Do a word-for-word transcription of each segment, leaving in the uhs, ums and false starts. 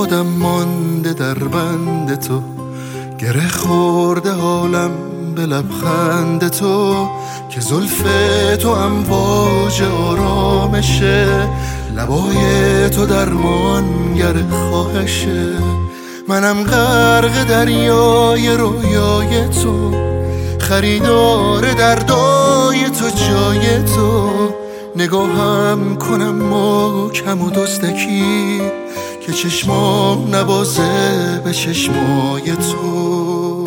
خودم مانده در بند تو، گره خورده حالم به لبخند تو، که زلف تو امواج آرامشه، لبای تو درمانگر خواهشه. منم غرق دریای رویای تو، خریدار دردای تو جای تو، نگاهم کنم محکم و دزدکی، که چشمام نوازه به چشمای تو.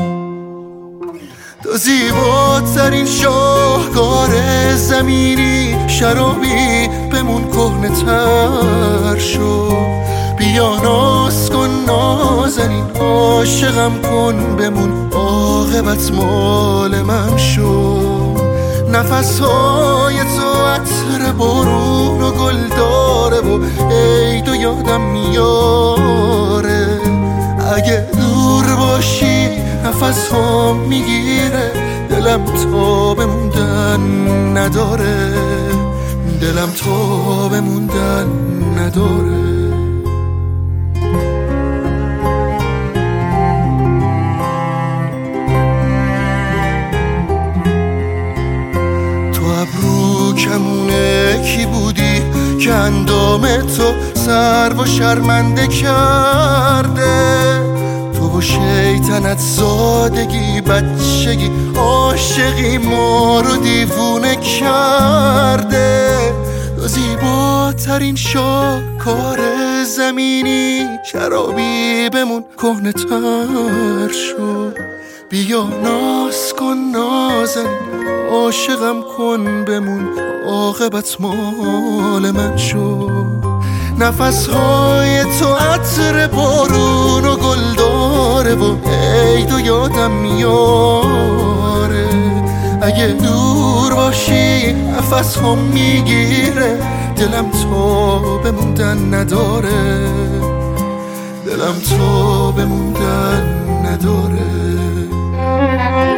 تو زیباترین شاهکار زمینی، شرابی بمون کهنه تر شو، بیا ناز کن نازنین، عاشقم کن بمون، عاقبت مال من شو. نفسهای تو عطر بارون و گل داره و عید و یادم میاره، اگه دور باشی نفس ها میگیره، دلم تا بموندن نداره، دلم تا بموندن نداره. ابرو کمونه کی بودی که اندام تو سر و شرمنده کرده، تو و شیطنت زادگی بچگی عاشقی ما رو دیوونه کرده. تو زیباترین شاهکار زمینی، شرابی بمون کهنه تر شو، بیا ناز کن نازن، عاشقم کن بمون، عاقبت مال من شو. نفسهای تو عطر بارون و گل داره و عید و یادم میاره، اگه دور باشی نفس هم میگیره، دلم تا بموندن نداره، دلم تا بموندن نداره.